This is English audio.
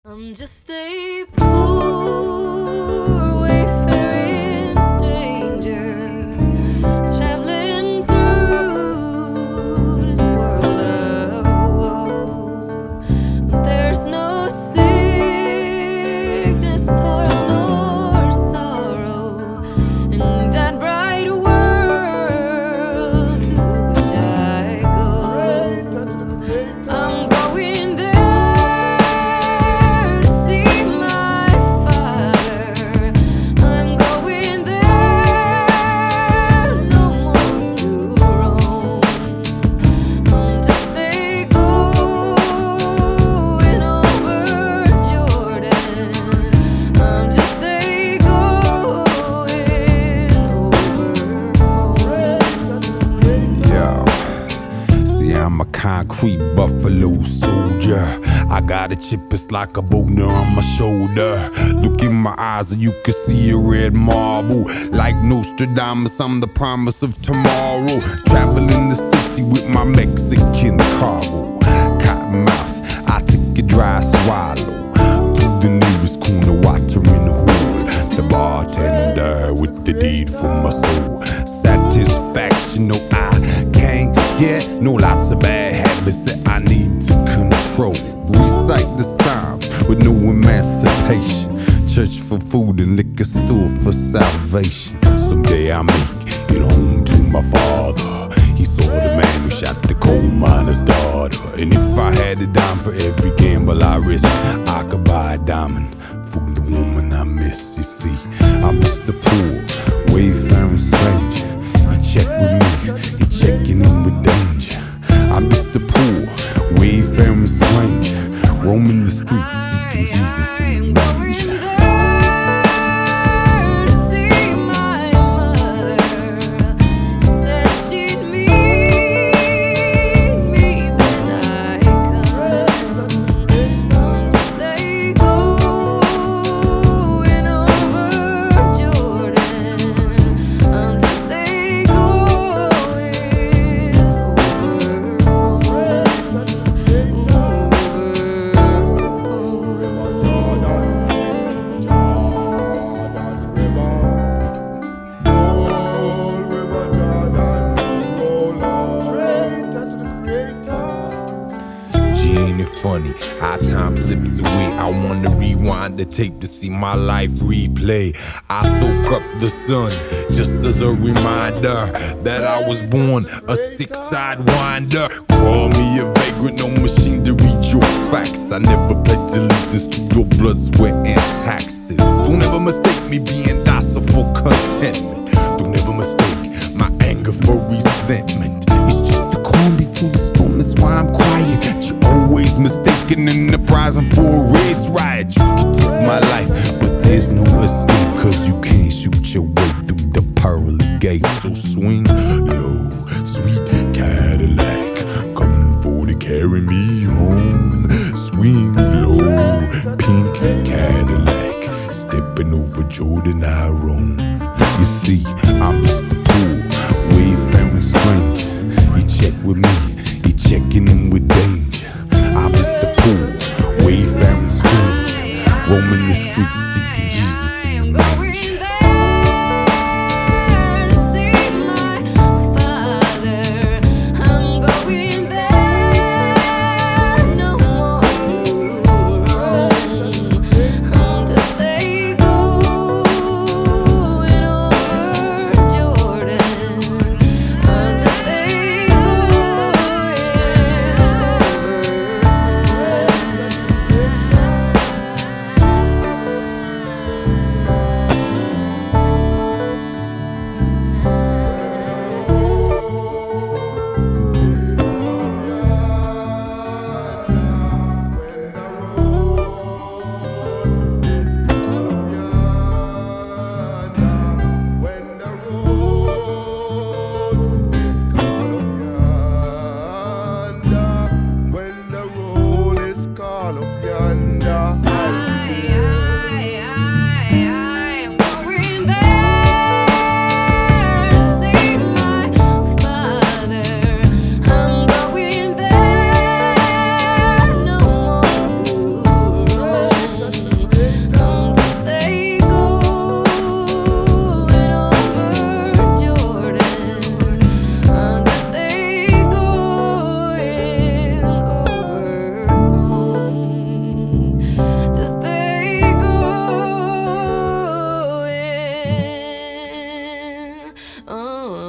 I'm just a poor wayfaring stranger, traveling through this world of woe. There's no sickness, toil, nor sorrow in that bright world to which I go. I'm going there. I'm a concrete buffalo soldier. I got a chip, it's like a boulder on my shoulder. Look in my eyes and you can see a red marble. Like Nostradamus, I'm the promise of tomorrow. Traveling the city with my Mexican cargo. Cotton mouth, I take a dry swallow. Through the nearest corner, water in the hole. The bartender with the deed for my soul. Satisfaction, no, I can't get no lots of bad habits that I need to control. Recite the Psalms with no emancipation. Church for food and liquor store for salvation. Someday I'll make it home to my father. He saw the man who shot the coal miner's daughter. And if I had a dime for every gamble I risk, I could buy a diamond for the woman I miss. You see, I'm just a poor, wayfaring stranger. He check with me, he checking in with danger. I'm just a poor, wayfaring stranger, roaming the streets seeking Jesus in the manger. Ain't it funny how time slips away? I wanna rewind the tape to see my life replay. I soak up the sun just as a reminder that I was born a sick-side winder. Call me a vagrant, no machine to read your facts. I never pledged allegiance to your blood, sweat, and taxes. Don't ever mistake me being docile for contentment. Don't ever mistake my anger for resentment. It's just the calm before the storm, that's why I'm quiet. You're always mistaken in the prize for a race riot. You can take my life, but there's no escape, cause you can't shoot your way through the pearly gates. So swing low, sweet Cadillac, coming for to carry me home. Swing low, pink Cadillac, stepping over Jordan, I roam. You see, I'm just a poor, wayfaring stranger. He check with me, he checking in with danger. I'm just a poor, wayfaring stranger, roaming the streets seeking Jesus in the manger. Uh.